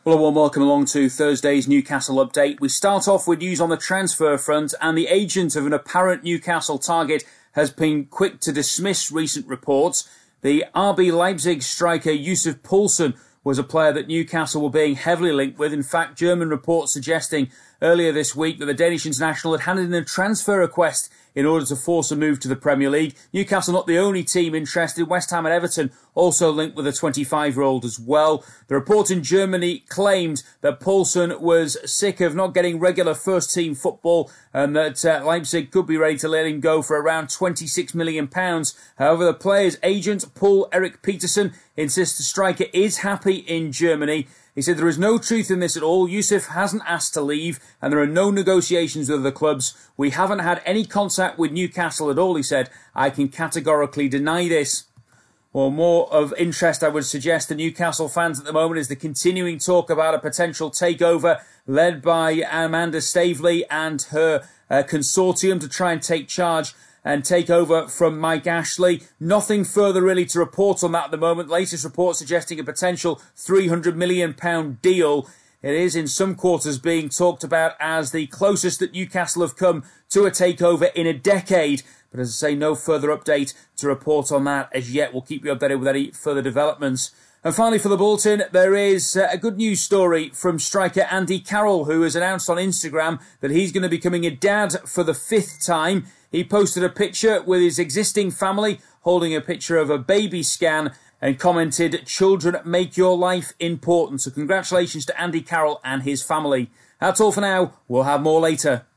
Well, a warm welcome along to Thursday's Newcastle update. We start off with news on the transfer front, and the agent of an apparent Newcastle target has been quick to dismiss recent reports. The RB Leipzig striker Yussuf Poulsen was a player that Newcastle were being heavily linked with. In fact, German reports suggesting earlier this week that the Danish international had handed in a transfer request in order to force a move to the Premier League. Newcastle not the only team interested. West Ham and Everton also linked with a 25-year-old as well. The report in Germany claimed that Poulsen was sick of not getting regular first-team football and that Leipzig could be ready to let him go for around £26 million. However, the player's agent, Paul Erik Peterson, insists the striker is happy in Germany. He said there is no truth in this at all. Yussuf hasn't asked to leave and there are no negotiations with other clubs. We haven't had any contact with Newcastle at all, he said. I can categorically deny this. Well, more of interest, I would suggest, to Newcastle fans at the moment is the continuing talk about a potential takeover led by Amanda Staveley and her consortium to try and take charge and take over from Mike Ashley. Nothing further really to report on that at the moment. Latest report suggesting a potential £300 million deal. It is in some quarters being talked about as the closest that Newcastle have come to a takeover in a decade. But as I say, no further update to report on that as yet. We'll keep you updated with any further developments. And finally for the bulletin, there is a good news story from striker Andy Carroll, who has announced on Instagram that he's going to be becoming a dad for the 5th time. He posted a picture with his existing family, holding a picture of a baby scan, and commented, "Children make your life important." So congratulations to Andy Carroll and his family. That's all for now. We'll have more later.